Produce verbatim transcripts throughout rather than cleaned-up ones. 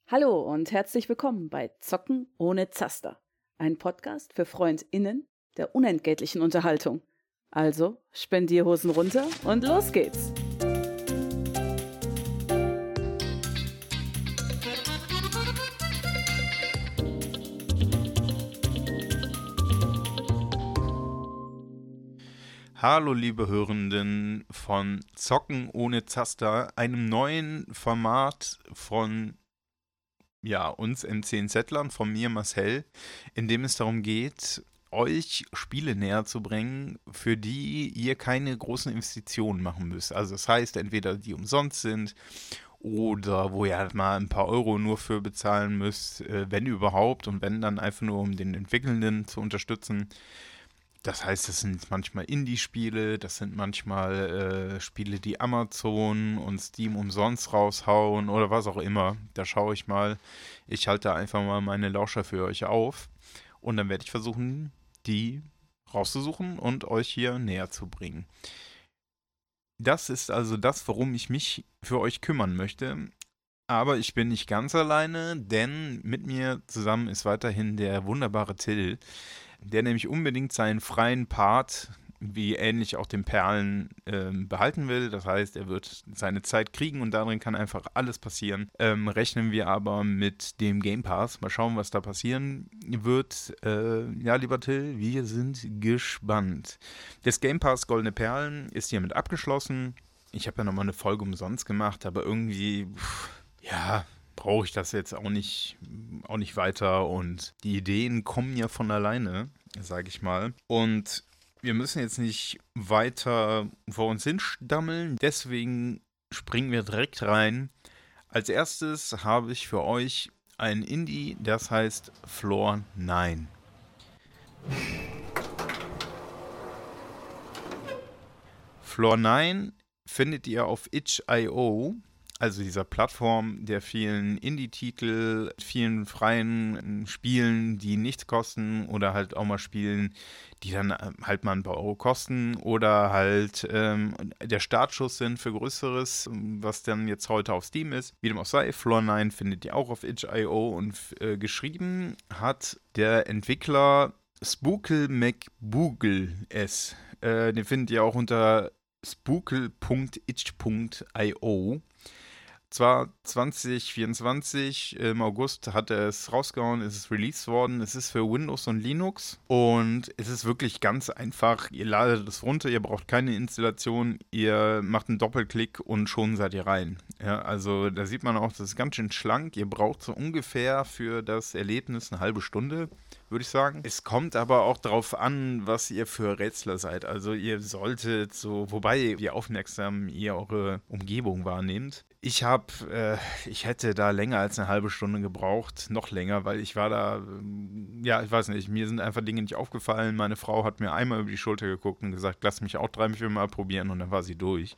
Hallo und herzlich willkommen bei Zocken ohne Zaster, ein Podcast für FreundInnen der unentgeltlichen Unterhaltung. Also Spendierhosen runter und los geht's! Hallo liebe Hörenden von Zocken ohne Zaster, einem neuen Format von ja, uns M zehn Zettlern, von mir Marcel, in dem es darum geht, euch Spiele näher zu bringen, für die ihr keine großen Investitionen machen müsst. Also das heißt, entweder die umsonst sind oder wo ihr halt mal ein paar Euro nur für bezahlen müsst, äh, wenn überhaupt, und wenn dann einfach nur, um den Entwickelnden zu unterstützen. Das heißt, das sind manchmal Indie-Spiele, das sind manchmal äh, Spiele, die Amazon und Steam umsonst raushauen oder was auch immer. Da schaue ich mal. Ich halte einfach mal meine Lauscher für euch auf und dann werde ich versuchen, die rauszusuchen und euch hier näher zu bringen. Das ist also das, worum ich mich für euch kümmern möchte. Aber ich bin nicht ganz alleine, denn mit mir zusammen ist weiterhin der wunderbare Till, der nämlich unbedingt seinen freien Part, wie ähnlich auch den Perlen, ähm, behalten will. Das heißt, er wird seine Zeit kriegen und darin kann einfach alles passieren. Ähm, rechnen wir aber mit dem Game Pass. Mal schauen, was da passieren wird. Äh, ja, lieber Till, wir sind gespannt. Das Game Pass Goldene Perlen ist hiermit abgeschlossen. Ich habe ja nochmal eine Folge umsonst gemacht, aber irgendwie, pff, ja... brauche ich das jetzt auch nicht, auch nicht weiter und die Ideen kommen ja von alleine, sage ich mal. Und wir müssen jetzt nicht weiter vor uns hinstammeln, deswegen springen wir direkt rein. Als erstes habe ich für euch ein Indie, das heißt Floor neun. Floor neun findet ihr auf itch punkt io. Also dieser Plattform der vielen Indie-Titel, vielen freien Spielen, die nichts kosten oder halt auch mal Spielen, die dann halt mal ein paar Euro kosten oder halt ähm, der Startschuss sind für Größeres, was dann jetzt heute auf Steam ist. Wie dem auch sei, Floor neun findet ihr auch auf itch punkt io und äh, geschrieben hat der Entwickler Spookle McBoogle S. Äh, den findet ihr auch unter spookle punkt itch punkt io. Zwar zwanzig vierundzwanzig, im August hat er es rausgehauen, ist es released worden. Es ist für Windows und Linux und es ist wirklich ganz einfach. Ihr ladet es runter, ihr braucht keine Installation, ihr macht einen Doppelklick und schon seid ihr rein. Ja, also da sieht man auch, das ist ganz schön schlank. Ihr braucht so ungefähr für das Erlebnis eine halbe Stunde, würde ich sagen. Es kommt aber auch darauf an, was ihr für Rätsler seid. Also ihr solltet so, wobei wie aufmerksam ihr eure Umgebung wahrnehmt. Ich habe, äh, ich hätte da länger als eine halbe Stunde gebraucht, noch länger, weil ich war da, ähm, ja, ich weiß nicht, mir sind einfach Dinge nicht aufgefallen. Meine Frau hat mir einmal über die Schulter geguckt und gesagt, lass mich auch drei, vier Mal probieren und dann war sie durch.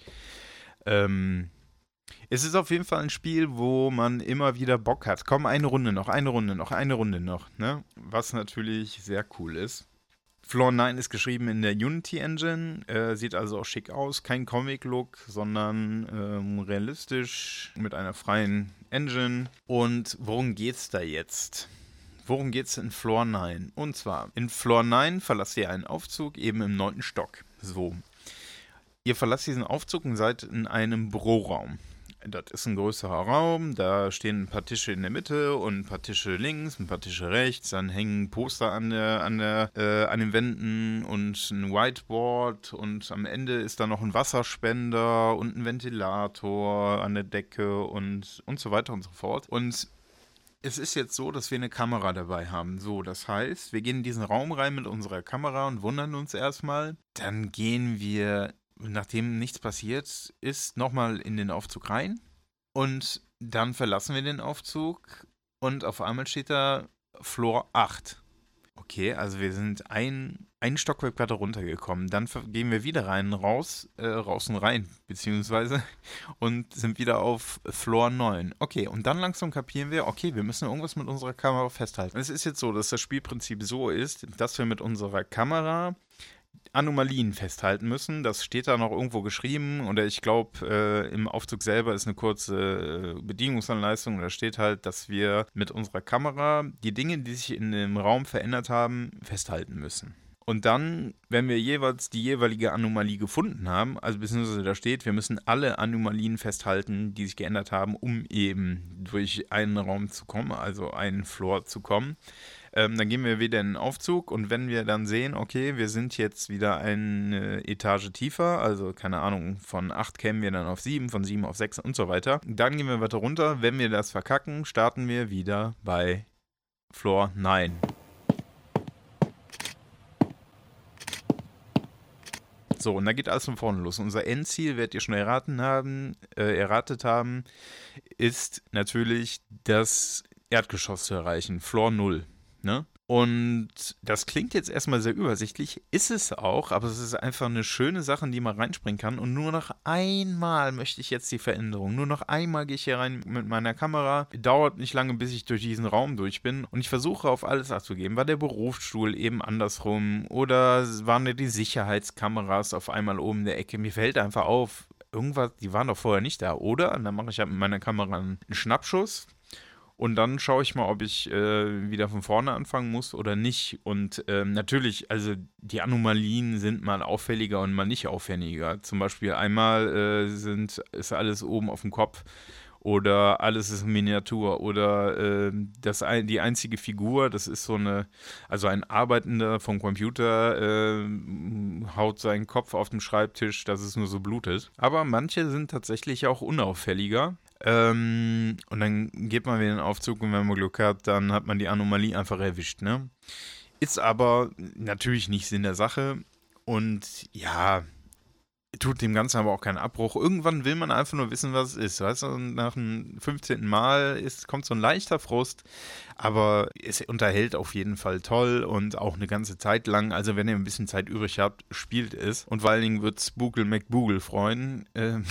Ähm, es ist auf jeden Fall ein Spiel, wo man immer wieder Bock hat. Komm, eine Runde noch, eine Runde noch, eine Runde noch, ne? Was natürlich sehr cool ist. Floor neun ist geschrieben in der Unity Engine, äh, sieht also auch schick aus, kein Comic-Look, sondern ähm, realistisch mit einer freien Engine. Und worum geht's da jetzt? Worum geht's in Floor neun? Und zwar, in Floor neun verlasst ihr einen Aufzug eben im neunten Stock. So. Ihr verlasst diesen Aufzug und seid in einem Büroraum. Das ist ein größerer Raum, da stehen ein paar Tische in der Mitte und ein paar Tische links, ein paar Tische rechts, dann hängen Poster an der, an der, äh, an den Wänden und ein Whiteboard und am Ende ist da noch ein Wasserspender und ein Ventilator an der Decke und, und so weiter und so fort. Und es ist jetzt so, dass wir eine Kamera dabei haben. So, das heißt, wir gehen in diesen Raum rein mit unserer Kamera und wundern uns erstmal. Dann gehen wir, nachdem nichts passiert ist, nochmal in den Aufzug rein und dann verlassen wir den Aufzug und auf einmal steht da Floor acht. Okay, also wir sind ein, ein Stockwerk weiter runtergekommen. Dann gehen wir wieder rein, raus, äh, raus und rein, beziehungsweise, und sind wieder auf Floor neun. Okay, und dann langsam kapieren wir, okay, wir müssen irgendwas mit unserer Kamera festhalten. Es ist jetzt so, dass das Spielprinzip so ist, dass wir mit unserer Kamera Anomalien festhalten müssen. Das steht da noch irgendwo geschrieben oder ich glaube, äh, im Aufzug selber ist eine kurze äh, Bedienungsanleitung. Da steht halt, dass wir mit unserer Kamera die Dinge, die sich in dem Raum verändert haben, festhalten müssen. Und dann, wenn wir jeweils die jeweilige Anomalie gefunden haben, also beziehungsweise da steht, wir müssen alle Anomalien festhalten, die sich geändert haben, um eben durch einen Raum zu kommen, also einen Floor zu kommen. Ähm, dann gehen wir wieder in den Aufzug und wenn wir dann sehen, okay, wir sind jetzt wieder eine Etage tiefer, also keine Ahnung, von acht kämen wir dann auf sieben, von sieben auf sechs und so weiter, dann gehen wir weiter runter. Wenn wir das verkacken, starten wir wieder bei Floor neun. So, und da geht alles von vorne los. Unser Endziel, werdet ihr schon erraten haben, äh, erratet haben, ist natürlich das Erdgeschoss zu erreichen, Floor null. Ne? Und das klingt jetzt erstmal sehr übersichtlich, ist es auch, aber es ist einfach eine schöne Sache, in die man reinspringen kann. Und nur noch einmal möchte ich jetzt die Veränderung. Nur noch einmal gehe ich hier rein mit meiner Kamera. Dauert nicht lange, bis ich durch diesen Raum durch bin. Und ich versuche auf alles Acht zu geben. War der Berufsstuhl eben andersrum? Oder waren ja die Sicherheitskameras auf einmal oben in der Ecke? Mir fällt einfach auf, irgendwas, die waren doch vorher nicht da, oder? Und dann mache ich halt mit meiner Kamera einen Schnappschuss. Und dann schaue ich mal, ob ich äh, wieder von vorne anfangen muss oder nicht. Und ähm, natürlich, also die Anomalien sind mal auffälliger und mal nicht auffälliger. Zum Beispiel einmal äh, sind, ist alles oben auf dem Kopf oder alles ist Miniatur oder äh, das, die einzige Figur, das ist so eine, also ein Arbeitender vom Computer äh, haut seinen Kopf auf den Schreibtisch, dass es nur so blutet. Aber manche sind tatsächlich auch unauffälliger. Ähm, und dann geht man wieder in den Aufzug und wenn man Glück hat, dann hat man die Anomalie einfach erwischt, ne? Ist aber natürlich nicht Sinn der Sache und ja, tut dem Ganzen aber auch keinen Abbruch. Irgendwann will man einfach nur wissen, was es ist, weißt du? Und nach dem fünfzehnten Mal ist, kommt so ein leichter Frust, aber es unterhält auf jeden Fall toll und auch eine ganze Zeit lang. Also wenn ihr ein bisschen Zeit übrig habt, spielt es und vor allen Dingen wird Spoogle McBoogle freuen. Ähm,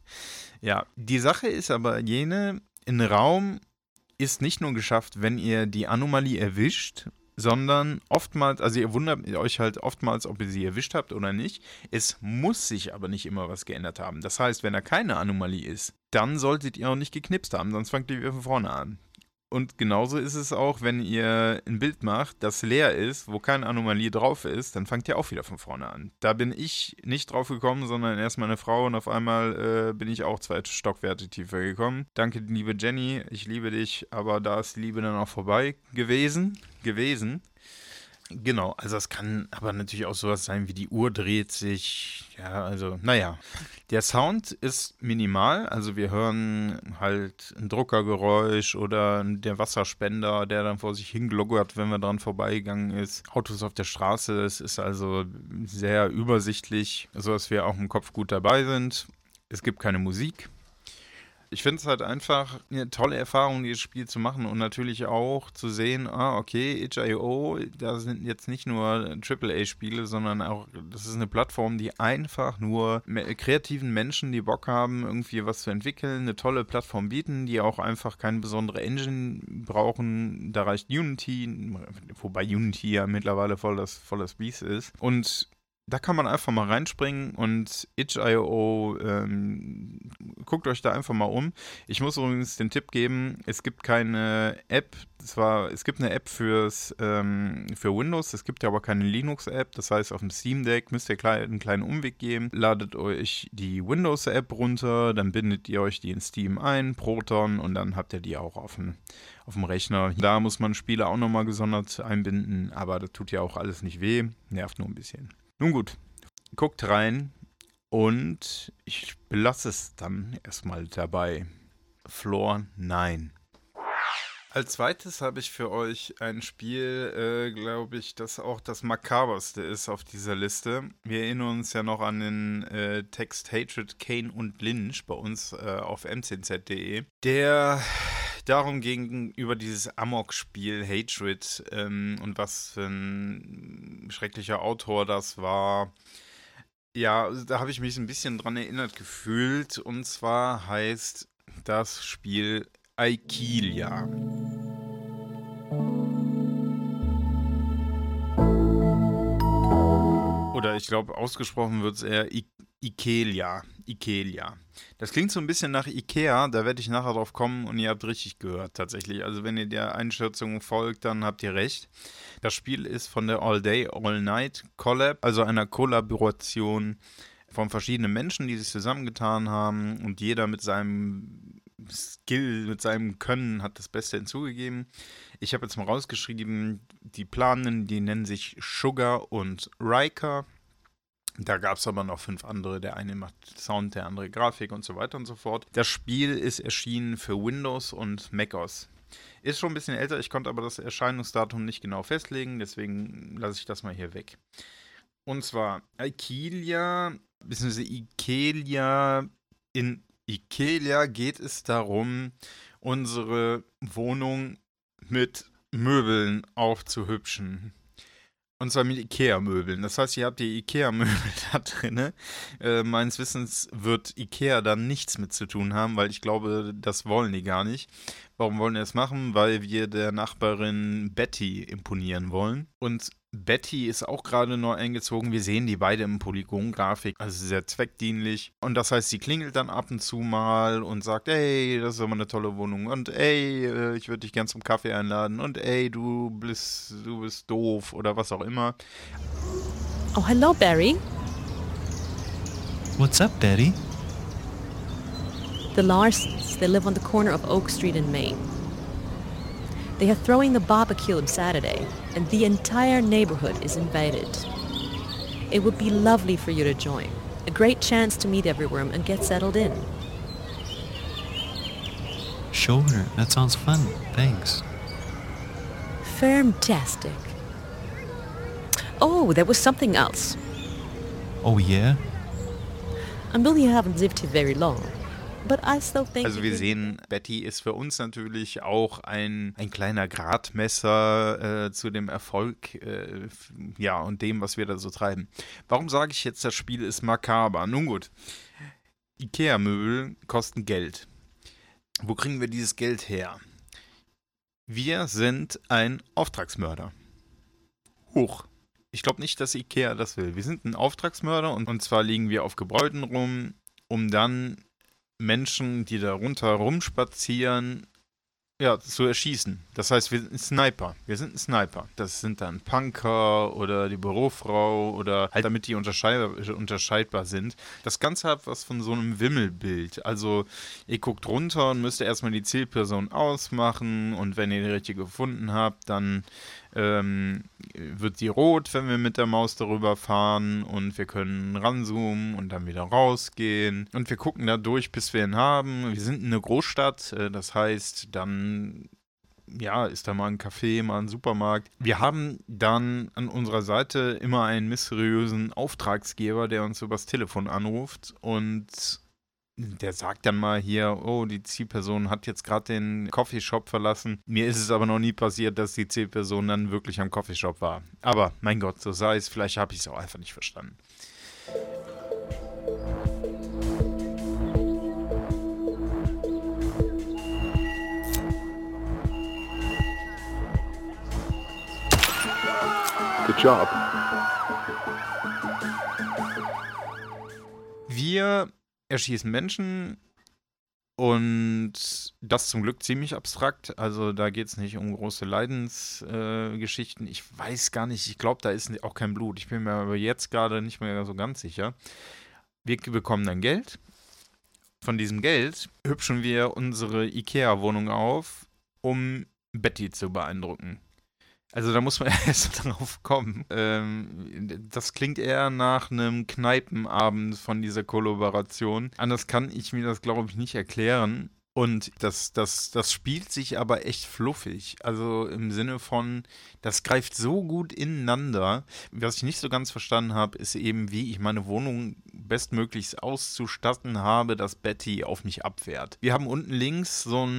Ja, die Sache ist aber jene, ein Raum ist nicht nur geschafft, wenn ihr die Anomalie erwischt, sondern oftmals, also ihr wundert euch halt oftmals, ob ihr sie erwischt habt oder nicht. Es muss sich aber nicht immer was geändert haben. Das heißt, wenn da keine Anomalie ist, dann solltet ihr auch nicht geknipst haben, sonst fangt ihr wieder von vorne an. Und genauso ist es auch, wenn ihr ein Bild macht, das leer ist, wo keine Anomalie drauf ist, dann fangt ihr auch wieder von vorne an. Da bin ich nicht drauf gekommen, sondern erst meine Frau und auf einmal äh, bin ich auch zwei Stockwerte tiefer gekommen. Danke, liebe Jenny, ich liebe dich, aber da ist die Liebe dann auch vorbei gewesen, gewesen. Genau, also es kann aber natürlich auch sowas sein wie die Uhr dreht sich, ja, also naja. Der Sound ist minimal, also wir hören halt ein Druckergeräusch oder der Wasserspender, der dann vor sich hingluckert, wenn man dran vorbeigegangen ist. Autos auf der Straße, es ist also sehr übersichtlich, sodass wir auch im Kopf gut dabei sind. Es gibt keine Musik. Ich finde es halt einfach eine tolle Erfahrung, dieses Spiel zu machen und natürlich auch zu sehen, ah, okay, itch Punkt io, da sind jetzt nicht nur Triple A Spiele, sondern auch, das ist eine Plattform, die einfach nur kreativen Menschen, die Bock haben, irgendwie was zu entwickeln, eine tolle Plattform bieten, die auch einfach keine besondere Engine brauchen. Da reicht Unity, wobei Unity ja mittlerweile voll das, voll das Biest ist. Und da kann man einfach mal reinspringen und itch Punkt io, ähm, guckt euch da einfach mal um. Ich muss übrigens den Tipp geben, es gibt keine App, zwar, es gibt eine App fürs, ähm, für Windows, es gibt ja aber keine Linux-App, das heißt auf dem Steam Deck müsst ihr klein, einen kleinen Umweg geben, ladet euch die Windows-App runter, dann bindet ihr euch die in Steam ein, Proton und dann habt ihr die auch auf dem, auf dem Rechner. Da muss man Spiele auch nochmal gesondert einbinden, aber das tut ja auch alles nicht weh, nervt nur ein bisschen. Nun gut, guckt rein und ich belasse es dann erstmal dabei. Floor neun. Als zweites habe ich für euch ein Spiel, äh, glaube ich, das auch das makaberste ist auf dieser Liste. Wir erinnern uns ja noch an den äh, Text Hatred, Kane und Lynch bei uns äh, auf m zehn z punkt de, der darum ging, über dieses Amok-Spiel Hatred ähm, und was für ein schrecklicher Autor das war. Ja, da habe ich mich ein bisschen dran erinnert gefühlt. Und zwar heißt das Spiel Aikilia. Oder ich glaube, ausgesprochen wird es eher I- Ikelia. Ikelia. Das klingt so ein bisschen nach Ikea, da werde ich nachher drauf kommen und ihr habt richtig gehört tatsächlich. Also wenn ihr der Einschätzung folgt, dann habt ihr recht. Das Spiel ist von der All Day, All Night Collab, also einer Kollaboration von verschiedenen Menschen, die sich zusammengetan haben und jeder mit seinem Skill, mit seinem Können hat das Beste hinzugegeben. Ich habe jetzt mal rausgeschrieben, die Planen, die nennen sich Sugar und Riker. Da gab es aber noch fünf andere. Der eine macht Sound, der andere Grafik und so weiter und so fort. Das Spiel ist erschienen für Windows und macOS. Ist schon ein bisschen älter, ich konnte aber das Erscheinungsdatum nicht genau festlegen, deswegen lasse ich das mal hier weg. Und zwar Ikelia, bzw. Ikelia, in Ikelia geht es darum, unsere Wohnung mit Möbeln aufzuhübschen. Und zwar mit Ikea-Möbeln. Das heißt, ihr habt die Ikea-Möbel da drin. Äh, meines Wissens wird Ikea da nichts mit zu tun haben, weil ich glaube, das wollen die gar nicht. Warum wollen wir das machen? Weil wir der Nachbarin Betty imponieren wollen. Und Betty ist auch gerade neu eingezogen. Wir sehen die beide im Polygon-Grafik, also sehr zweckdienlich. Und das heißt, sie klingelt dann ab und zu mal und sagt, ey, das ist aber eine tolle Wohnung. Und ey, ich würde dich gern zum Kaffee einladen. Und ey, du bist, du bist doof oder was auch immer. Oh, hello, Barry. What's up, Betty? The Larsons, they live on the corner of Oak Street in Maine. They are throwing the barbecue on Saturday, and the entire neighborhood is invited. It would be lovely for you to join. A great chance to meet everyone and get settled in. Sure, that sounds fun. Thanks. Fantastic. Oh, there was something else. Oh, yeah? I know you haven't lived here very long, but I still think... Also wir sehen, Betty ist für uns natürlich auch ein, ein kleiner Gradmesser äh, zu dem Erfolg, äh, f- ja, und dem, was wir da so treiben. Warum sage ich jetzt, das Spiel ist makaber? Nun gut, Ikea-Möbel kosten Geld. Wo kriegen wir dieses Geld her? Wir sind ein Auftragsmörder. Hoch. Ich glaube nicht, dass Ikea das will. Wir sind ein Auftragsmörder und, und zwar liegen wir auf Gebäuden rum, um dann Menschen, die da runter rumspazieren, ja, zu erschießen. Das heißt, wir sind ein Sniper. Wir sind ein Sniper. Das sind dann Punker oder die Bürofrau oder halt damit die unterscheid- unterscheidbar sind. Das Ganze hat was von so einem Wimmelbild. Also ihr guckt runter und müsst erstmal die Zielperson ausmachen und wenn ihr die richtige gefunden habt, dann ähm, wird die rot, wenn wir mit der Maus darüber fahren und wir können ranzoomen und dann wieder rausgehen und wir gucken da durch, bis wir ihn haben. Wir sind in einer Großstadt, äh, das heißt, dann ja, ist da mal ein Café, mal ein Supermarkt. Wir haben dann an unserer Seite immer einen mysteriösen Auftragsgeber, der uns übers Telefon anruft und der sagt dann mal hier, oh, die Zielperson hat jetzt gerade den Coffeeshop verlassen. Mir ist es aber noch nie passiert, dass die Zielperson dann wirklich am Coffeeshop war. Aber mein Gott, so sei es. Vielleicht habe ich es auch einfach nicht verstanden. Good job. Wir erschießen Menschen und das zum Glück ziemlich abstrakt. Also da geht es nicht um große Leidensgeschichten. Äh, Geschichten. Ich weiß gar nicht, ich glaube, da ist auch kein Blut. Ich bin mir aber jetzt gerade nicht mehr so ganz sicher. Wir bekommen dann Geld. Von diesem Geld hübschen wir unsere Ikea-Wohnung auf, um Betty zu beeindrucken. Also da muss man erst drauf kommen. Ähm, das klingt eher nach einem Kneipenabend von dieser Kollaboration. Anders kann ich mir das, glaube ich, nicht erklären. Und das, das, das spielt sich aber echt fluffig. Also im Sinne von, das greift so gut ineinander. Was ich nicht so ganz verstanden habe, ist eben, wie ich meine Wohnung bestmöglichst auszustatten habe, dass Betty auf mich abfährt. Wir haben unten links so ein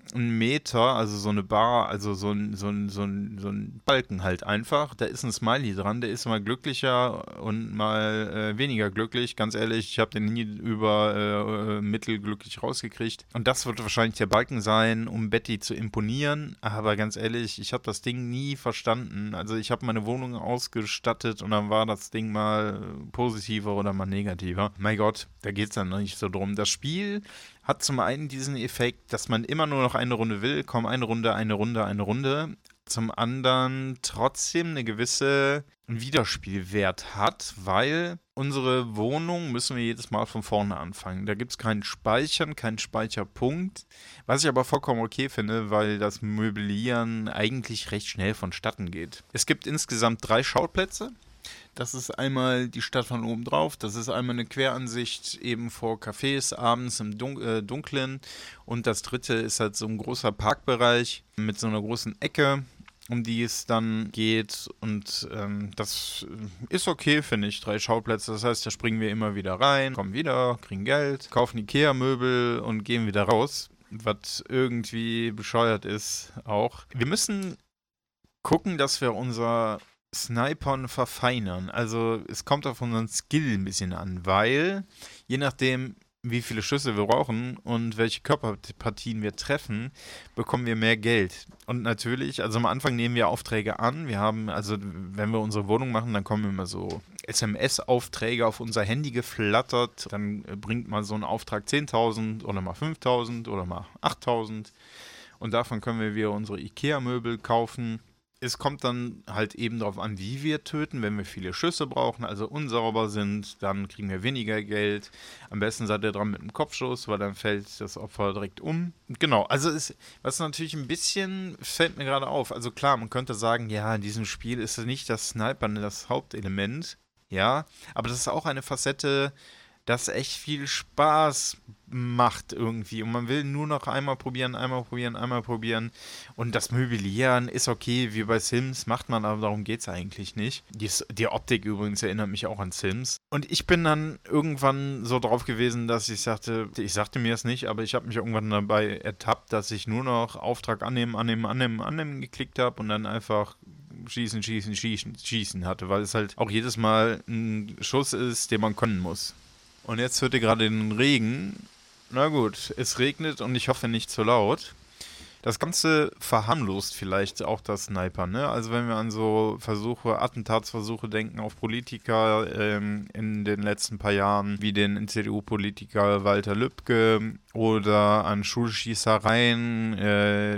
ein Meter, also so eine Bar, also so ein, so ein, so ein, so ein Balken halt einfach. Da ist ein Smiley dran, der ist mal glücklicher und mal äh, weniger glücklich. Ganz ehrlich, ich habe den nie über äh, mittelglücklich rausgekriegt. Und das wird wahrscheinlich der Balken sein, um Betty zu imponieren. Aber ganz ehrlich, ich habe das Ding nie verstanden. Also ich habe meine Wohnung ausgestattet und dann war das Ding mal positiver oder mal negativer. Mein Gott, da geht es dann noch nicht so drum. Das Spiel hat zum einen diesen Effekt, dass man immer nur noch eine Runde will, komm, eine Runde, eine Runde, eine Runde. Zum anderen trotzdem eine gewisse Wiederspielwert hat, weil unsere Wohnung müssen wir jedes Mal von vorne anfangen. Da gibt es keinen Speichern, keinen Speicherpunkt, was ich aber vollkommen okay finde, weil das Möblieren eigentlich recht schnell vonstatten geht. Es gibt insgesamt drei Schauplätze. Das ist einmal die Stadt von oben drauf, das ist einmal eine Queransicht eben vor Cafés, abends im Dun- äh, Dunklen und das dritte ist halt so ein großer Parkbereich mit so einer großen Ecke, um die es dann geht und ähm, das ist okay, finde ich, drei Schauplätze, das heißt, da springen wir immer wieder rein, kommen wieder, kriegen Geld, kaufen Ikea-Möbel und gehen wieder raus, was irgendwie bescheuert ist auch. Wir müssen gucken, dass wir unser Snipern verfeinern. Also es kommt auf unseren Skill ein bisschen an, weil je nachdem, wie viele Schüsse wir brauchen und welche Körperpartien wir treffen, bekommen wir mehr Geld. Und natürlich, also am Anfang nehmen wir Aufträge an. Wir haben, also wenn wir unsere Wohnung machen, dann kommen immer so S M S-Aufträge auf unser Handy geflattert. Dann bringt mal so ein Auftrag zehntausend oder mal fünftausend oder mal achttausend. Und davon können wir wieder unsere Ikea-Möbel kaufen. Es kommt dann halt eben darauf an, wie wir töten. Wenn wir viele Schüsse brauchen, also unsauber sind, dann kriegen wir weniger Geld. Am besten seid ihr dran mit einem Kopfschuss, weil dann fällt das Opfer direkt um. Genau, also ist, was natürlich ein bisschen fällt mir gerade auf. Also klar, man könnte sagen, ja, in diesem Spiel ist nicht das Snipern das Hauptelement. Ja, aber das ist auch eine Facette, das echt viel Spaß macht irgendwie. Und man will nur noch einmal probieren, einmal probieren, einmal probieren. Und das Möblieren ist okay, wie bei Sims, macht man, aber darum geht es eigentlich nicht. Die, die Optik übrigens erinnert mich auch an Sims. Und ich bin dann irgendwann so drauf gewesen, dass ich sagte, ich sagte mir es nicht, aber ich habe mich irgendwann dabei ertappt, dass ich nur noch Auftrag annehmen, annehmen, annehmen, annehmen geklickt habe und dann einfach schießen, schießen, schießen, schießen hatte, weil es halt auch jedes Mal ein Schuss ist, den man können muss. Und jetzt hört ihr gerade den Regen. Na gut, es regnet und ich hoffe nicht zu laut. Das Ganze verharmlost vielleicht auch das Sniper, ne? Also wenn wir an so Versuche, Attentatsversuche denken auf Politiker ähm, in den letzten paar Jahren, wie den C D U-Politiker Walter Lübcke oder an Schulschießereien, äh,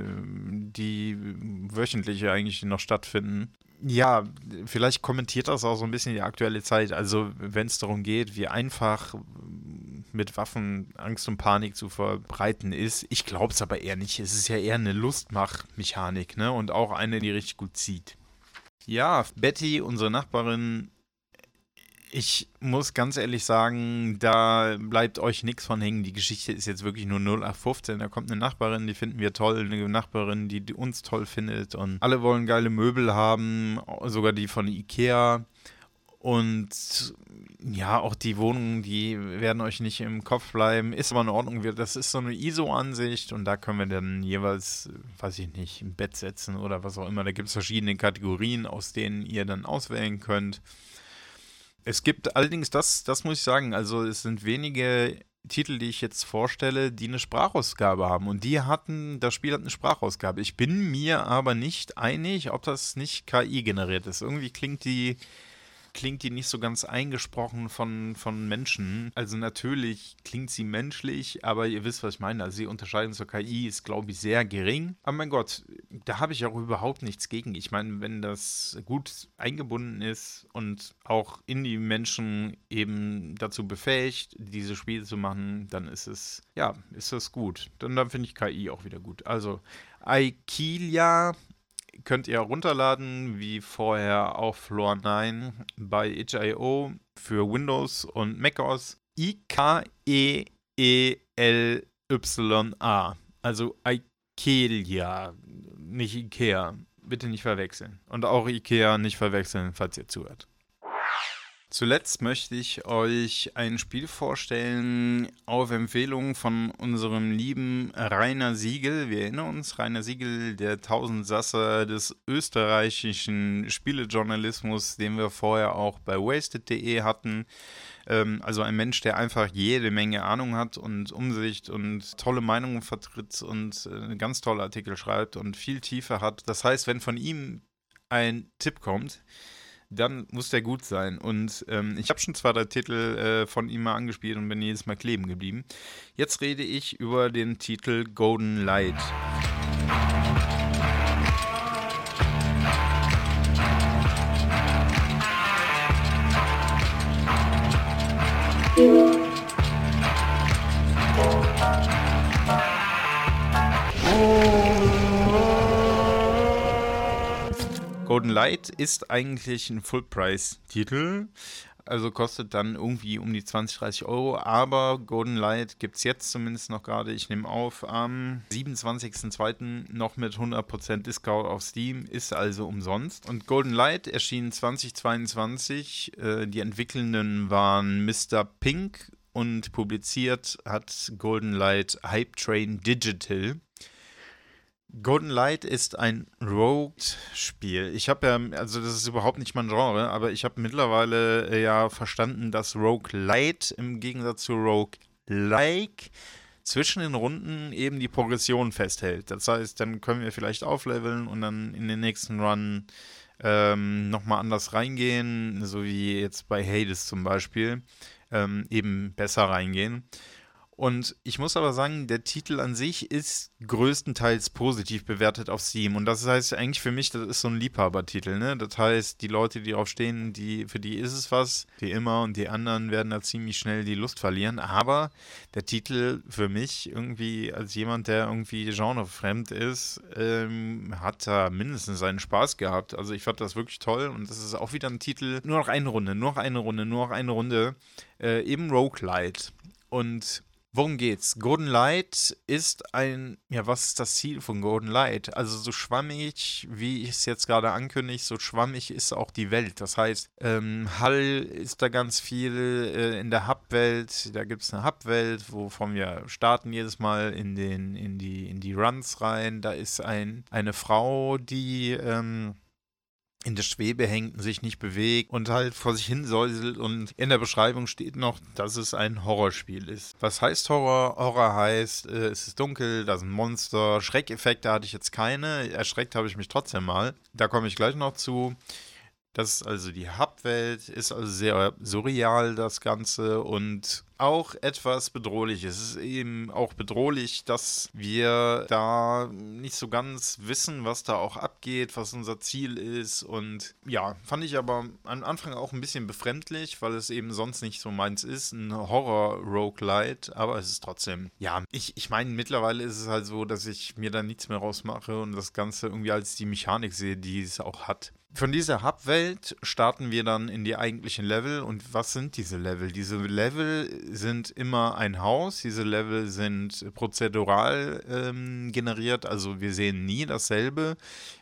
die wöchentlich eigentlich noch stattfinden. Ja, vielleicht kommentiert das auch so ein bisschen die aktuelle Zeit. Also wenn es darum geht, wie einfach mit Waffen Angst und Panik zu verbreiten ist. Ich glaube es aber eher nicht. Es ist ja eher eine Lustmach-Mechanik, ne? Und auch eine, die richtig gut zieht. Ja, Betty, unsere Nachbarin, ich muss ganz ehrlich sagen, da bleibt euch nichts von hängen. Die Geschichte ist jetzt wirklich nur null acht fünfzehn. Da kommt eine Nachbarin, die finden wir toll. Eine Nachbarin, die uns toll findet. Und alle wollen geile Möbel haben, sogar die von Ikea. Und ja, auch die Wohnungen, die werden euch nicht im Kopf bleiben. Ist aber in Ordnung. Das ist so eine I S O-Ansicht und da können wir dann jeweils, weiß ich nicht, im Bett setzen oder was auch immer. Da gibt es verschiedene Kategorien, aus denen ihr dann auswählen könnt. Es gibt allerdings, das, das muss ich sagen, also es sind wenige Titel, die ich jetzt vorstelle, die eine Sprachausgabe haben. Und die hatten, das Spiel hat eine Sprachausgabe. Ich bin mir aber nicht einig, ob das nicht K I generiert ist. Irgendwie klingt die... klingt die nicht so ganz eingesprochen von, von Menschen. Also natürlich klingt sie menschlich, aber ihr wisst, was ich meine. Also die Unterscheidung zur K I ist, glaube ich, sehr gering. Aber mein Gott, da habe ich auch überhaupt nichts gegen. Ich meine, wenn das gut eingebunden ist und auch in die Menschen eben dazu befähigt, diese Spiele zu machen, dann ist es, ja, ist das gut. Dann, dann finde ich K I auch wieder gut. Also, Aikilia könnt ihr runterladen, wie vorher auch Floor neun bei itch punkt i o für Windows und macOS. I K E E L Y A. Also Aikilia, nicht Ikea. Bitte nicht verwechseln. Und auch Ikea nicht verwechseln, falls ihr zuhört. Zuletzt möchte ich euch ein Spiel vorstellen auf Empfehlung von unserem lieben Rainer Siegel. Wir erinnern uns, Rainer Siegel, der Tausendsasser des österreichischen Spielejournalismus, den wir vorher auch bei wasted punkt de hatten. Ähm, also ein Mensch, der einfach jede Menge Ahnung hat und Umsicht und tolle Meinungen vertritt und äh, ganz tolle Artikel schreibt und viel Tiefe hat. Das heißt, wenn von ihm ein Tipp kommt, dann muss der gut sein. Und ähm, ich habe schon zwei, drei Titel äh, von ihm mal angespielt und bin jedes Mal kleben geblieben. Jetzt rede ich über den Titel Golden Light. Golden Light ist eigentlich ein Full-Price-Titel, also kostet dann irgendwie um die zwanzig, dreißig Euro, aber Golden Light gibt es jetzt zumindest noch gerade, ich nehme auf, am siebenundzwanzigsten zweiten noch mit hundert Prozent Discount auf Steam, ist also umsonst. Und Golden Light erschien zweitausendzweiundzwanzig, äh, die Entwickelnden waren Mister Pink und publiziert hat Golden Light Hype Train Digital. Golden Light ist ein Rogued-Spiel. Ich habe ja, also das ist überhaupt nicht mein Genre, aber ich habe mittlerweile äh, ja verstanden, dass Roguelite im Gegensatz zu Roguelike zwischen den Runden eben die Progression festhält. Das heißt, dann können wir vielleicht aufleveln und dann in den nächsten Run ähm, nochmal anders reingehen, so wie jetzt bei Hades zum Beispiel, ähm, eben besser reingehen. Und ich muss aber sagen, der Titel an sich ist größtenteils positiv bewertet auf Steam. Und das heißt eigentlich für mich, das ist so ein Liebhabertitel, ne? Das heißt, die Leute, die drauf stehen, die, für die ist es was, wie immer. Und die anderen werden da ziemlich schnell die Lust verlieren. Aber der Titel für mich irgendwie als jemand, der irgendwie genrefremd ist, ähm, hat da mindestens seinen Spaß gehabt. Also ich fand das wirklich toll. Und das ist auch wieder ein Titel, nur noch eine Runde, nur noch eine Runde, nur noch eine Runde. Äh, eben Roguelite. Und worum geht's? Golden Light ist ein, ja, was ist das Ziel von Golden Light? Also so schwammig, wie ich es jetzt gerade ankündige, so schwammig ist auch die Welt. Das heißt, ähm, Hull ist da ganz viel äh, in der Hub-Welt. Da gibt es eine Hub-Welt, wovon wir starten jedes Mal in, den, in, die, in die Runs rein. Da ist ein, eine Frau, die ähm, in der Schwebe hängt und sich nicht bewegt und halt vor sich hin säuselt, und in der Beschreibung steht noch, dass es ein Horrorspiel ist. Was heißt Horror? Horror heißt, äh, es ist dunkel, da sind Monster, Schreckeffekte hatte ich jetzt keine, erschreckt habe ich mich trotzdem mal. Da komme ich gleich noch zu. Das ist also die Hub-Welt, ist also sehr surreal das Ganze und auch etwas bedrohlich. Es ist eben auch bedrohlich, dass wir da nicht so ganz wissen, was da auch abgeht, was unser Ziel ist. Und ja, fand ich aber am Anfang auch ein bisschen befremdlich, weil es eben sonst nicht so meins ist, ein Horror-Roguelite, aber es ist trotzdem, ja, ich, ich meine, mittlerweile ist es halt so, dass ich mir da nichts mehr rausmache und das Ganze irgendwie als die Mechanik sehe, die es auch hat. Von dieser Hub-Welt starten wir dann in die eigentlichen Level. Und was sind diese Level? Diese Level sind immer ein Haus. Diese Level sind prozedural ähm, generiert. Also wir sehen nie dasselbe.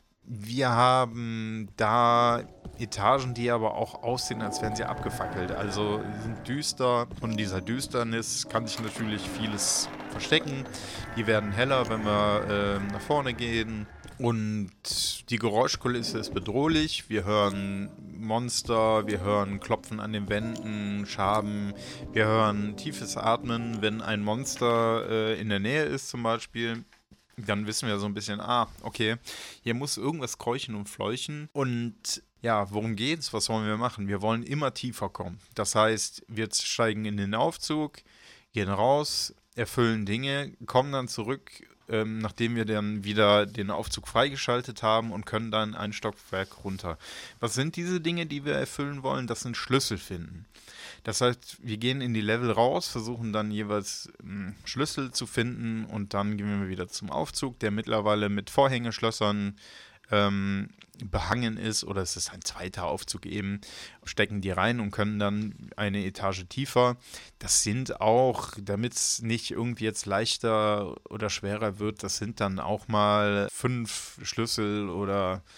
Wir haben da Etagen, die aber auch aussehen, als wären sie abgefackelt. Also sie sind düster. Und in dieser Düsternis kann sich natürlich vieles verstecken. Die werden heller, wenn wir äh, nach vorne gehen. Und die Geräuschkulisse ist bedrohlich. Wir hören Monster, wir hören Klopfen an den Wänden, Schaben, wir hören tiefes Atmen. Wenn ein Monster äh, in der Nähe ist zum Beispiel, dann wissen wir so ein bisschen, ah, okay, hier muss irgendwas keuchen und fleuchen. Und ja, worum geht's? Was wollen wir machen? Wir wollen immer tiefer kommen. Das heißt, wir steigen in den Aufzug, gehen raus, erfüllen Dinge, kommen dann zurück, Ähm, nachdem wir dann wieder den Aufzug freigeschaltet haben, und können dann ein Stockwerk runter. Was sind diese Dinge, die wir erfüllen wollen? Das sind Schlüssel finden. Das heißt, wir gehen in die Level raus, versuchen dann jeweils mh, Schlüssel zu finden, und dann gehen wir wieder zum Aufzug, der mittlerweile mit Vorhängeschlössern ähm, behangen ist, oder es ist ein zweiter Aufzug eben, stecken die rein und können dann eine Etage tiefer. Das sind auch, damit es nicht irgendwie jetzt leichter oder schwerer wird, das sind dann auch mal fünf Schlüssel oder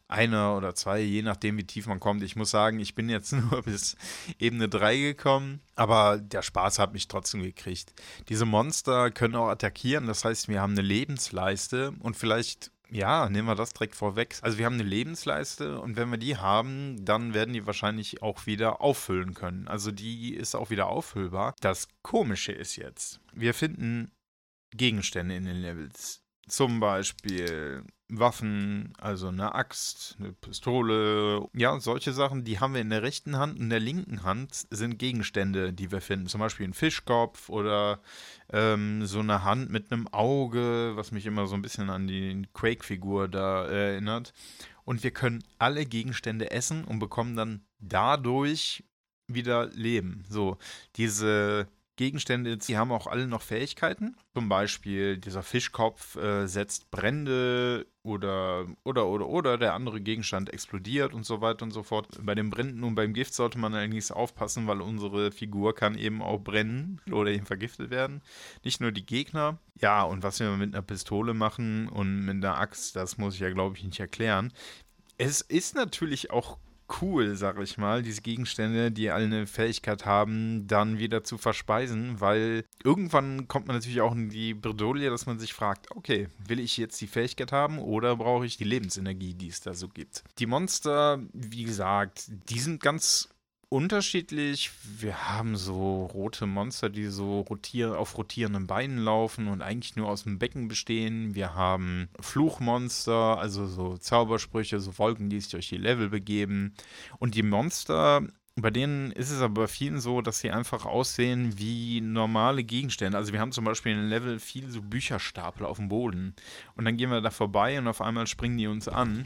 einer oder zwei, je nachdem, wie tief man kommt. Ich muss sagen, ich bin jetzt nur bis Ebene drei gekommen, aber der Spaß hat mich trotzdem gekriegt. Diese Monster können auch attackieren, das heißt, wir haben eine Lebensleiste und vielleicht... Ja, nehmen wir das direkt vorweg. Also wir haben eine Lebensleiste und wenn wir die haben, dann werden die wahrscheinlich auch wieder auffüllen können. Also die ist auch wieder auffüllbar. Das Komische ist jetzt, wir finden Gegenstände in den Levels. Zum Beispiel Waffen, also eine Axt, eine Pistole, ja, solche Sachen, die haben wir in der rechten Hand. In der linken Hand sind Gegenstände, die wir finden. Zum Beispiel ein Fischkopf oder ähm, so eine Hand mit einem Auge, was mich immer so ein bisschen an die Quake-Figur da äh, erinnert. Und wir können alle Gegenstände essen und bekommen dann dadurch wieder Leben. So, diese Gegenstände, die haben auch alle noch Fähigkeiten. Zum Beispiel dieser Fischkopf äh, setzt Brände oder, oder, oder, oder der andere Gegenstand explodiert und so weiter und so fort. Bei den Bränden und beim Gift sollte man allerdings aufpassen, weil unsere Figur kann eben auch brennen oder eben vergiftet werden. Nicht nur die Gegner. Ja, und was wir mit einer Pistole machen und mit einer Axt, das muss ich ja, glaube ich, nicht erklären. Es ist natürlich auch cool, sag ich mal, diese Gegenstände, die alle eine Fähigkeit haben, dann wieder zu verspeisen, weil irgendwann kommt man natürlich auch in die Bredouille, dass man sich fragt, okay, will ich jetzt die Fähigkeit haben oder brauche ich die Lebensenergie, die es da so gibt? Die Monster, wie gesagt, die sind ganz unterschiedlich. Wir haben so rote Monster, die so rotier- auf rotierenden Beinen laufen und eigentlich nur aus dem Becken bestehen. Wir haben Fluchmonster, also so Zaubersprüche, so Wolken, die sich durch die Level begeben. Und die Monster, bei denen ist es aber bei vielen so, dass sie einfach aussehen wie normale Gegenstände. Also wir haben zum Beispiel in einem Level viele so Bücherstapel auf dem Boden. Und dann gehen wir da vorbei und auf einmal springen die uns an.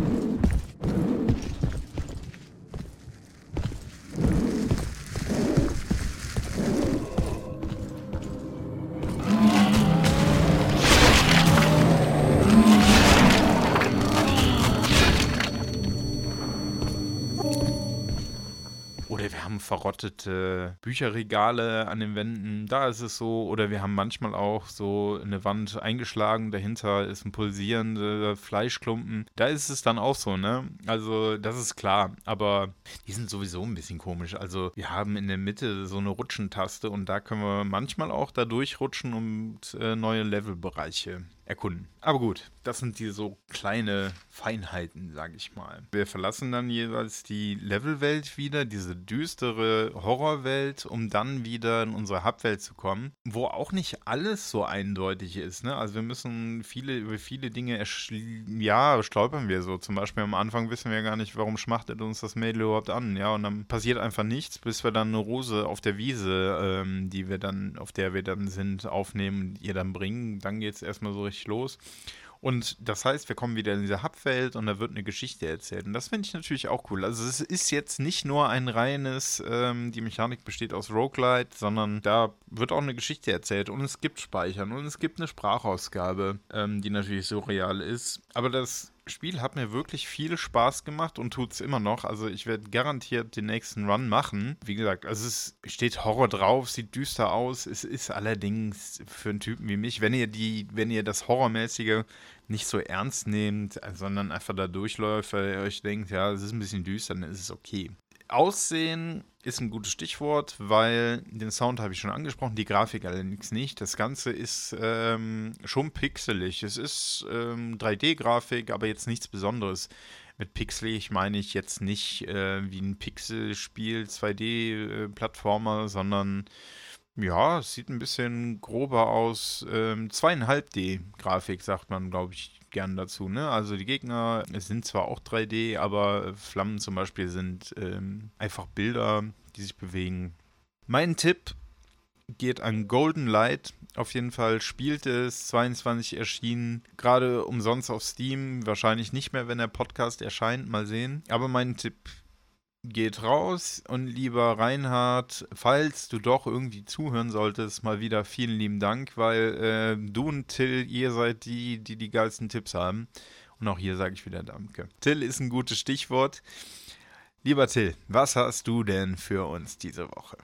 Verrottete Bücherregale an den Wänden, da ist es so, oder wir haben manchmal auch so eine Wand eingeschlagen, dahinter ist ein pulsierender Fleischklumpen, da ist es dann auch so, ne? Also das ist klar, aber die sind sowieso ein bisschen komisch, also wir haben in der Mitte so eine Rutschentaste und da können wir manchmal auch da durchrutschen und äh, neue Levelbereiche erkunden. Aber gut, das sind die so kleine Feinheiten, sage ich mal. Wir verlassen dann jeweils die Levelwelt wieder, diese düstere Horrorwelt, um dann wieder in unsere Hubwelt zu kommen, wo auch nicht alles so eindeutig ist, ne? Also wir müssen viele, über viele Dinge, erschli- ja, stolpern wir so. Zum Beispiel am Anfang wissen wir gar nicht, warum schmachtet uns das Mädel überhaupt an, ja, und dann passiert einfach nichts, bis wir dann eine Rose auf der Wiese, ähm, die wir dann, auf der wir dann sind, aufnehmen und ihr dann bringen. Dann geht es erstmal so richtig los. Und das heißt, wir kommen wieder in diese Hubwelt und da wird eine Geschichte erzählt. Und das finde ich natürlich auch cool. Also es ist jetzt nicht nur ein reines, ähm, die Mechanik besteht aus Roguelite, sondern da wird auch eine Geschichte erzählt und es gibt Speichern und es gibt eine Sprachausgabe, ähm, die natürlich surreal ist. Aber das Spiel hat mir wirklich viel Spaß gemacht und tut es immer noch. Also ich werde garantiert den nächsten Run machen. Wie gesagt, also es steht Horror drauf, sieht düster aus. Es ist allerdings für einen Typen wie mich, wenn ihr die, wenn ihr das Horrormäßige nicht so ernst nehmt, sondern einfach da durchläuft, weil ihr euch denkt, ja, es ist ein bisschen düster, dann ist es okay. Aussehen ist ein gutes Stichwort, weil den Sound habe ich schon angesprochen, die Grafik allerdings nicht. Das Ganze ist ähm, schon pixelig. Es ist ähm, drei D-Grafik, aber jetzt nichts Besonderes. Mit pixelig meine ich jetzt nicht äh, wie ein Pixelspiel, zwei D-Plattformer, sondern ja, es sieht ein bisschen grober aus. Ähm, zwei Komma fünf D-Grafik sagt man, glaube ich, gern dazu, ne? Also die Gegner sind zwar auch drei D, aber Flammen zum Beispiel sind ähm, einfach Bilder, die sich bewegen. Mein Tipp geht an Golden Light. Auf jeden Fall spielt es, zweiundzwanzig erschienen, gerade umsonst auf Steam. Wahrscheinlich nicht mehr, wenn der Podcast erscheint, mal sehen. Aber mein Tipp geht raus und lieber Reinhard, falls du doch irgendwie zuhören solltest, mal wieder vielen lieben Dank, weil äh, du und Till, ihr seid die, die die geilsten Tipps haben. Und auch hier sage ich wieder Danke. Till ist ein gutes Stichwort. Lieber Till, was hast du denn für uns diese Woche?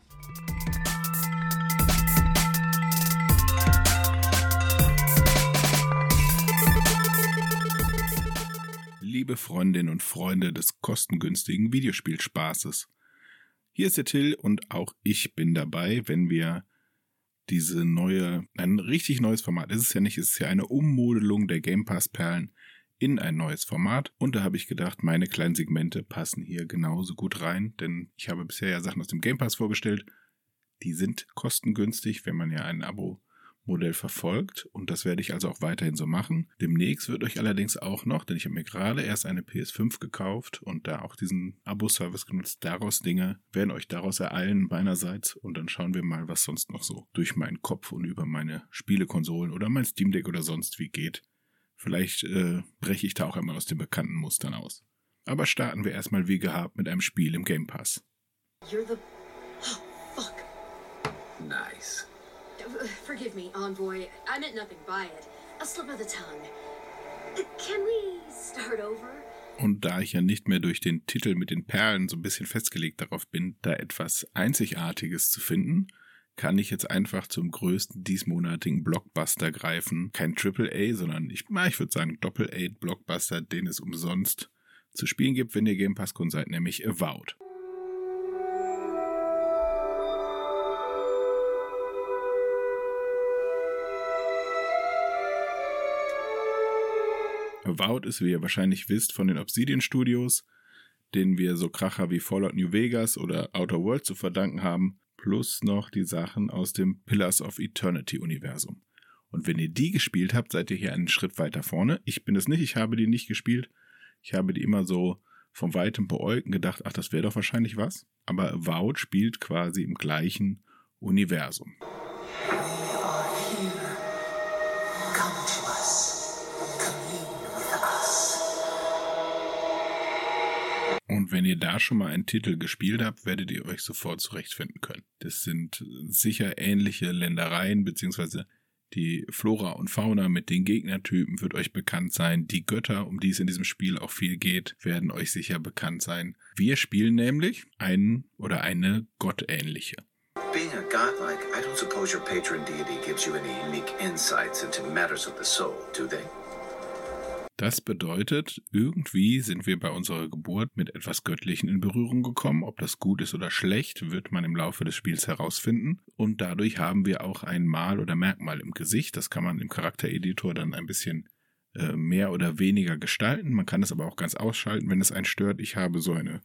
liebe Freundinnen und Freunde des kostengünstigen Videospielspaßes. Hier ist der Till und auch ich bin dabei, wenn wir diese neue, ein richtig neues Format, ist es ja nicht, es ist ja eine Ummodelung der Game Pass Perlen in ein neues Format. Und da habe ich gedacht, meine kleinen Segmente passen hier genauso gut rein, denn ich habe bisher ja Sachen aus dem Game Pass vorgestellt. Die sind kostengünstig, wenn man ja ein Abo-Modell verfolgt. Und das werde ich also auch weiterhin so machen. Demnächst wird euch allerdings auch noch, denn ich habe mir gerade erst eine P S fünf gekauft und da auch diesen Abo-Service genutzt, daraus Dinge werden euch daraus ereilen meinerseits. Und dann schauen wir mal, was sonst noch so durch meinen Kopf und über meine Spielekonsolen oder mein Steam Deck oder sonst wie geht. Vielleicht äh, breche ich da auch einmal aus den bekannten Mustern aus. Aber starten wir erstmal wie gehabt mit einem Spiel im Game Pass. You're the... Oh, fuck. Nice. Forgive me, Envoy. I meant nothing by it. A slip of the tongue. Can we start over? Und da ich ja nicht mehr durch den Titel mit den Perlen so ein bisschen festgelegt darauf bin, da etwas Einzigartiges zu finden, kann ich jetzt einfach zum größten diesmonatigen Blockbuster greifen. Kein Triple A, sondern ich, ich würde sagen Doppel A Blockbuster, den es umsonst zu spielen gibt, wenn ihr Game Pass-Kunden seid, nämlich Avowed. Avowed ist, wie ihr wahrscheinlich wisst, von den Obsidian Studios, denen wir so Kracher wie Fallout New Vegas oder Outer Worlds zu verdanken haben, plus noch die Sachen aus dem Pillars of Eternity Universum. Und wenn ihr die gespielt habt, seid ihr hier einen Schritt weiter vorne. Ich bin es nicht, ich habe die nicht gespielt. Ich habe die immer so von weitem beäugt und gedacht, ach, das wäre doch wahrscheinlich was. Aber Avowed spielt quasi im gleichen Universum. Und wenn ihr da schon mal einen Titel gespielt habt, werdet ihr euch sofort zurechtfinden können. Das sind sicher ähnliche Ländereien, beziehungsweise die Flora und Fauna mit den Gegnertypen wird euch bekannt sein. Die Götter, um die es in diesem Spiel auch viel geht, werden euch sicher bekannt sein. Wir spielen nämlich einen oder eine gottähnliche. Being a godlike, I don't suppose your patron deity gives you any unique insights into matters of the soul, do they? Das bedeutet, irgendwie sind wir bei unserer Geburt mit etwas Göttlichen in Berührung gekommen. Ob das gut ist oder schlecht, wird man im Laufe des Spiels herausfinden. Und dadurch haben wir auch ein Mal oder Merkmal im Gesicht. Das kann man im Charaktereditor dann ein bisschen äh, mehr oder weniger gestalten. Man kann es aber auch ganz ausschalten, wenn es einen stört. Ich habe so eine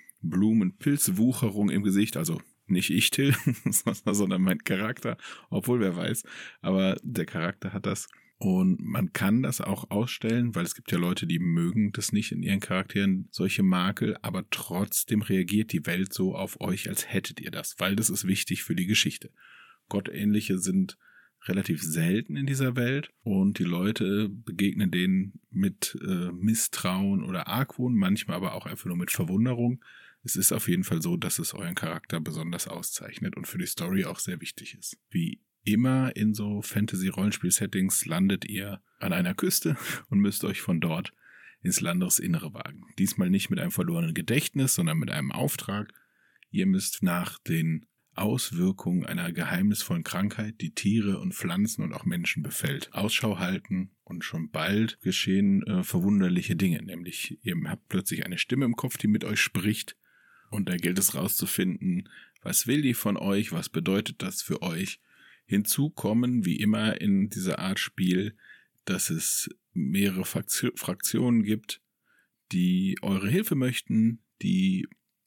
Blumenpilzwucherung im Gesicht, also nicht ich, Till, sondern mein Charakter. Obwohl, wer weiß. Aber der Charakter hat das. Und man kann das auch ausstellen, weil es gibt ja Leute, die mögen das nicht in ihren Charakteren, solche Makel, aber trotzdem reagiert die Welt so auf euch, als hättet ihr das, weil das ist wichtig für die Geschichte. Gottähnliche sind relativ selten in dieser Welt und die Leute begegnen denen mit äh, Misstrauen oder Argwohn, manchmal aber auch einfach nur mit Verwunderung. Es ist auf jeden Fall so, dass es euren Charakter besonders auszeichnet und für die Story auch sehr wichtig ist. Wie immer in so Fantasy-Rollenspiel-Settings landet ihr an einer Küste und müsst euch von dort ins Landesinnere wagen. Diesmal nicht mit einem verlorenen Gedächtnis, sondern mit einem Auftrag. Ihr müsst nach den Auswirkungen einer geheimnisvollen Krankheit, die Tiere und Pflanzen und auch Menschen befällt, Ausschau halten und schon bald geschehen äh, verwunderliche Dinge. Nämlich ihr habt plötzlich eine Stimme im Kopf, die mit euch spricht und da gilt es rauszufinden, was will die von euch, was bedeutet das für euch. Hinzu kommen, wie immer in dieser Art Spiel, dass es mehrere Fraktionen gibt, die eure Hilfe möchten, die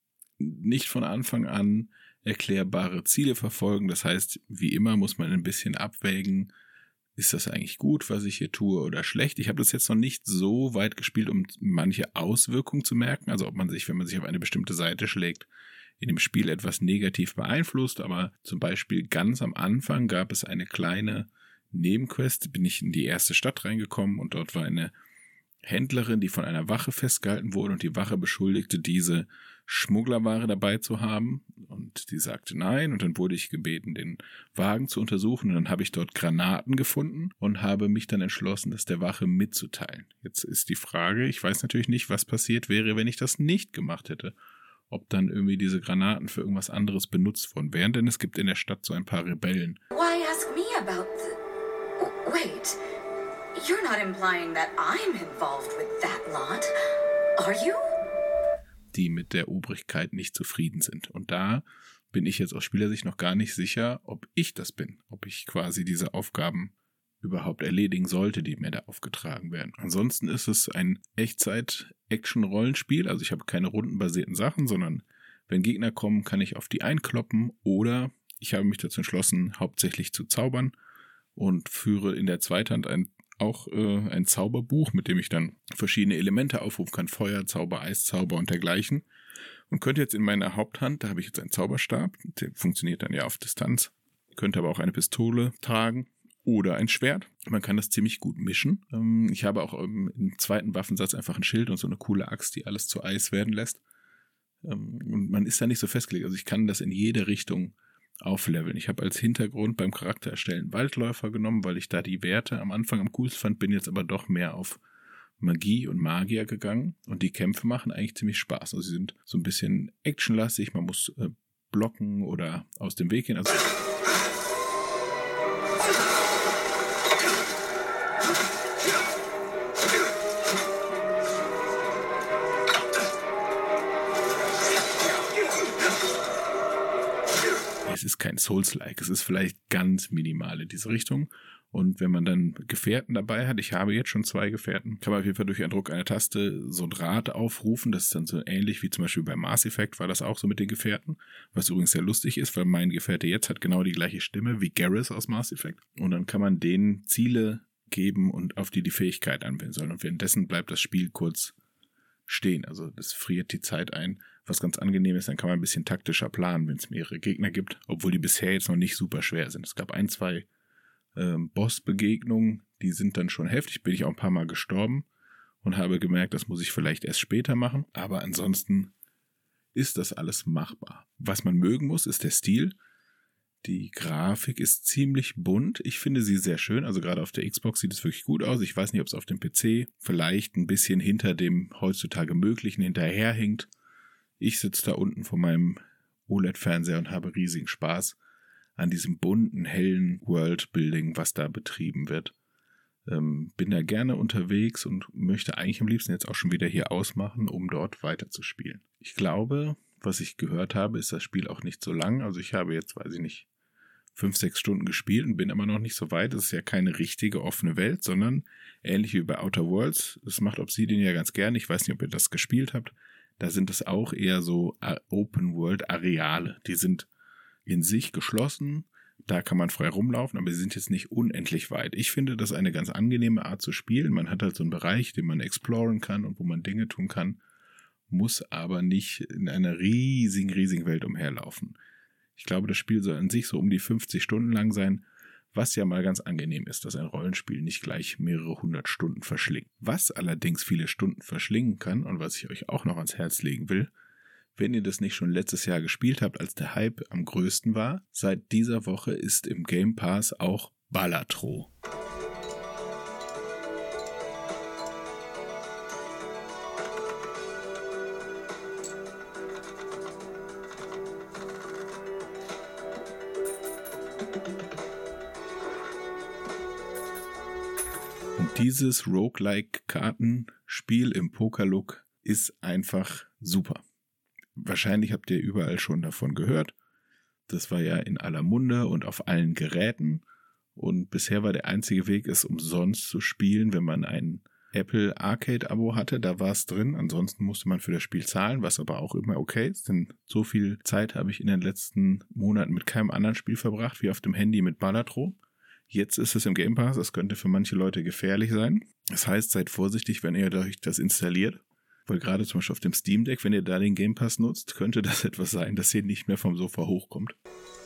nicht von Anfang an erklärbare Ziele verfolgen. Das heißt, wie immer muss man ein bisschen abwägen, ist das eigentlich gut, was ich hier tue, oder schlecht. Ich habe das jetzt noch nicht so weit gespielt, um manche Auswirkungen zu merken. Also ob man sich, wenn man sich auf eine bestimmte Seite schlägt, in dem Spiel etwas negativ beeinflusst, aber zum Beispiel ganz am Anfang gab es eine kleine Nebenquest, bin ich in die erste Stadt reingekommen und dort war eine Händlerin, die von einer Wache festgehalten wurde und die Wache beschuldigte, diese Schmugglerware dabei zu haben und die sagte nein und dann wurde ich gebeten, den Wagen zu untersuchen und dann habe ich dort Granaten gefunden und habe mich dann entschlossen, das der Wache mitzuteilen. Jetzt ist die Frage, ich weiß natürlich nicht, was passiert wäre, wenn ich das nicht gemacht hätte. Ob dann irgendwie diese Granaten für irgendwas anderes benutzt worden wären, denn es gibt in der Stadt so ein paar Rebellen. Why ask me about the... Wait, you're not implying that I'm involved with that lot? Are you? Die mit der Obrigkeit nicht zufrieden sind. Und da bin ich jetzt aus Spielersicht noch gar nicht sicher, ob ich das bin. Ob ich quasi diese Aufgaben überhaupt erledigen sollte, die mir da aufgetragen werden. Ansonsten ist es ein Echtzeit-Action-Rollenspiel. Also ich habe keine rundenbasierten Sachen, sondern wenn Gegner kommen, kann ich auf die einkloppen oder ich habe mich dazu entschlossen, hauptsächlich zu zaubern und führe in der Zweithand ein, auch äh, ein Zauberbuch, mit dem ich dann verschiedene Elemente aufrufen kann. Feuer, Zauber, Eiszauber und dergleichen. Und könnte jetzt in meiner Haupthand, da habe ich jetzt einen Zauberstab, der funktioniert dann ja auf Distanz, könnte aber auch eine Pistole tragen oder ein Schwert. Man kann das ziemlich gut mischen. Ähm, ich habe auch im, im zweiten Waffensatz einfach ein Schild und so eine coole Axt, die alles zu Eis werden lässt. Ähm, und man ist da nicht so festgelegt. Also ich kann das in jede Richtung aufleveln. Ich habe als Hintergrund beim Charakter erstellen Waldläufer genommen, weil ich da die Werte am Anfang am coolsten fand, bin jetzt aber doch mehr auf Magie und Magier gegangen und die Kämpfe machen eigentlich ziemlich Spaß. Also sie sind so ein bisschen actionlastig, man muss äh, blocken oder aus dem Weg gehen. Also es ist kein Souls-like, es ist vielleicht ganz minimal in diese Richtung. Und wenn man dann Gefährten dabei hat, ich habe jetzt schon zwei Gefährten, kann man auf jeden Fall durch einen Druck einer Taste so ein Rad aufrufen. Das ist dann so ähnlich wie zum Beispiel bei Mass Effect war das auch so mit den Gefährten. Was übrigens sehr lustig ist, weil mein Gefährte jetzt hat genau die gleiche Stimme wie Garrus aus Mass Effect. Und dann kann man denen Ziele geben und auf die die Fähigkeit anwenden sollen. Und währenddessen bleibt das Spiel kurz stehen. Also das friert die Zeit ein, was ganz angenehm ist. Dann kann man ein bisschen taktischer planen, wenn es mehrere Gegner gibt, obwohl die bisher jetzt noch nicht super schwer sind. Es gab ein, zwei ähm, Bossbegegnungen, die sind dann schon heftig. Bin ich auch ein paar Mal gestorben und habe gemerkt, das muss ich vielleicht erst später machen. Aber ansonsten ist das alles machbar. Was man mögen muss, ist der Stil. Die Grafik ist ziemlich bunt. Ich finde sie sehr schön. Also gerade auf der Xbox sieht es wirklich gut aus. Ich weiß nicht, ob es auf dem P C vielleicht ein bisschen hinter dem heutzutage Möglichen hinterherhinkt. Ich sitze da unten vor meinem O L E D-Fernseher und habe riesigen Spaß an diesem bunten, hellen Worldbuilding, was da betrieben wird. Ähm, bin da gerne unterwegs und möchte eigentlich am liebsten jetzt auch schon wieder hier ausmachen, um dort weiterzuspielen. Ich glaube, was ich gehört habe, ist das Spiel auch nicht so lang. Also ich habe jetzt, weiß ich nicht, fünf, sechs Stunden gespielt und bin aber noch nicht so weit. Es ist ja keine richtige offene Welt, sondern ähnlich wie bei Outer Worlds. Das macht Obsidian ja ganz gerne. Ich weiß nicht, ob ihr das gespielt habt. Da sind es auch eher so Open-World-Areale. Die sind in sich geschlossen. Da kann man frei rumlaufen, aber sie sind jetzt nicht unendlich weit. Ich finde das eine ganz angenehme Art zu spielen. Man hat halt so einen Bereich, den man exploren kann und wo man Dinge tun kann, muss aber nicht in einer riesigen, riesigen Welt umherlaufen. Ich glaube, das Spiel soll an sich so um die fünfzig Stunden lang sein, was ja mal ganz angenehm ist, dass ein Rollenspiel nicht gleich mehrere hundert Stunden verschlingt. Was allerdings viele Stunden verschlingen kann und was ich euch auch noch ans Herz legen will, wenn ihr das nicht schon letztes Jahr gespielt habt, als der Hype am größten war, seit dieser Woche ist im Game Pass auch Balatro. Und dieses Roguelike-Kartenspiel im Pokerlook ist einfach super. Wahrscheinlich habt ihr überall schon davon gehört. Das war ja in aller Munde und auf allen Geräten. Und bisher war der einzige Weg, es umsonst zu spielen, wenn man ein Apple Arcade-Abo hatte. Da war es drin. Ansonsten musste man für das Spiel zahlen, was aber auch immer okay ist. Denn so viel Zeit habe ich in den letzten Monaten mit keinem anderen Spiel verbracht, wie auf dem Handy mit Balatro. Jetzt ist es im Game Pass. Das könnte für manche Leute gefährlich sein. Das heißt, seid vorsichtig, wenn ihr euch das installiert. Weil gerade zum Beispiel auf dem Steam Deck, wenn ihr da den Game Pass nutzt, könnte das etwas sein, dass ihr nicht mehr vom Sofa hochkommt.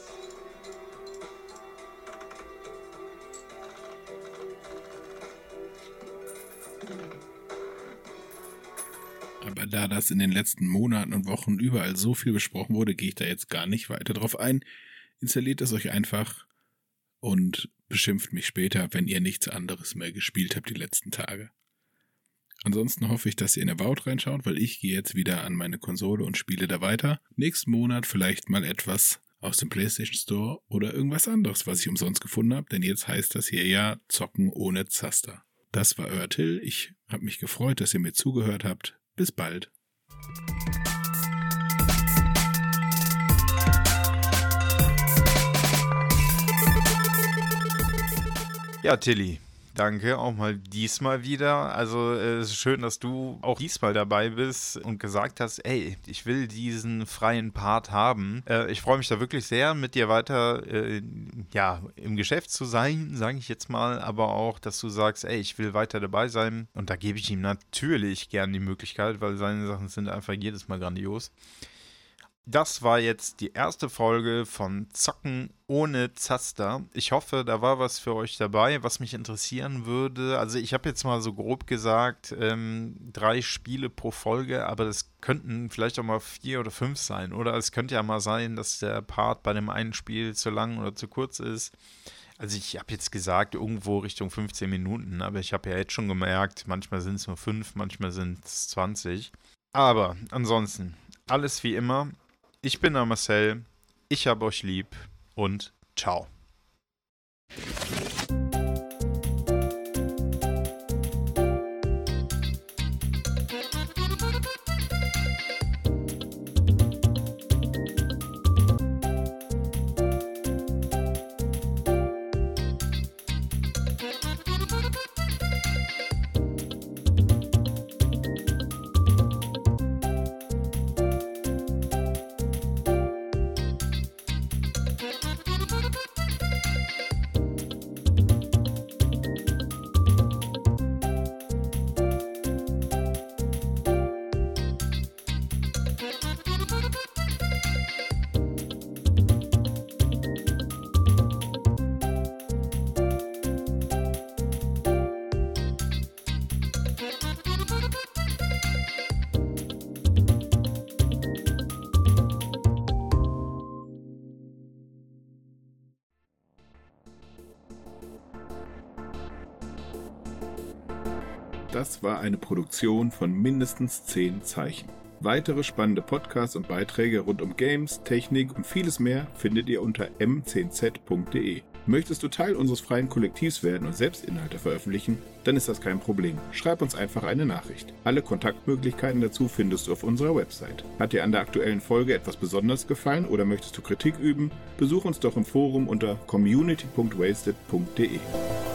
Aber da das in den letzten Monaten und Wochen überall so viel besprochen wurde, gehe ich da jetzt gar nicht weiter drauf ein. Installiert es euch einfach und beschimpft mich später, wenn ihr nichts anderes mehr gespielt habt die letzten Tage. Ansonsten hoffe ich, dass ihr in About reinschaut, weil ich gehe jetzt wieder an meine Konsole und spiele da weiter. Nächsten Monat vielleicht mal etwas aus dem PlayStation Store oder irgendwas anderes, was ich umsonst gefunden habe, denn jetzt heißt das hier ja Zocken ohne Zaster. Das war euer Till. Ich Hab mich gefreut, dass ihr mir zugehört habt. Bis bald. Ja, Tilly, danke auch mal diesmal wieder. Also es ist schön, dass du auch diesmal dabei bist und gesagt hast, ey, ich will diesen freien Part haben. Äh, ich freue mich da wirklich sehr, mit dir weiter äh, ja, im Geschäft zu sein, sage ich jetzt mal, aber auch, dass du sagst, ey, ich will weiter dabei sein. Und da gebe ich ihm natürlich gern die Möglichkeit, weil seine Sachen sind einfach jedes Mal grandios. Das war jetzt die erste Folge von Zocken ohne Zaster. Ich hoffe, da war was für euch dabei, was mich interessieren würde. Also ich habe jetzt mal so grob gesagt, ähm, drei Spiele pro Folge, aber das könnten vielleicht auch mal vier oder fünf sein. Oder es könnte ja mal sein, dass der Part bei dem einen Spiel zu lang oder zu kurz ist. Also ich habe jetzt gesagt, irgendwo Richtung fünfzehn Minuten, aber ich habe ja jetzt schon gemerkt, manchmal sind es nur fünf, manchmal sind es zwanzig. Aber ansonsten, alles wie immer. Ich bin der Marcel, ich hab euch lieb und ciao. Das war eine Produktion von mindestens zehn Zeichen. Weitere spannende Podcasts und Beiträge rund um Games, Technik und vieles mehr findet ihr unter m zehn z punkt de. Möchtest du Teil unseres freien Kollektivs werden und selbst Inhalte veröffentlichen? Dann ist das kein Problem. Schreib uns einfach eine Nachricht. Alle Kontaktmöglichkeiten dazu findest du auf unserer Website. Hat dir an der aktuellen Folge etwas besonders gefallen oder möchtest du Kritik üben? Besuch uns doch im Forum unter community punkt wasted punkt de.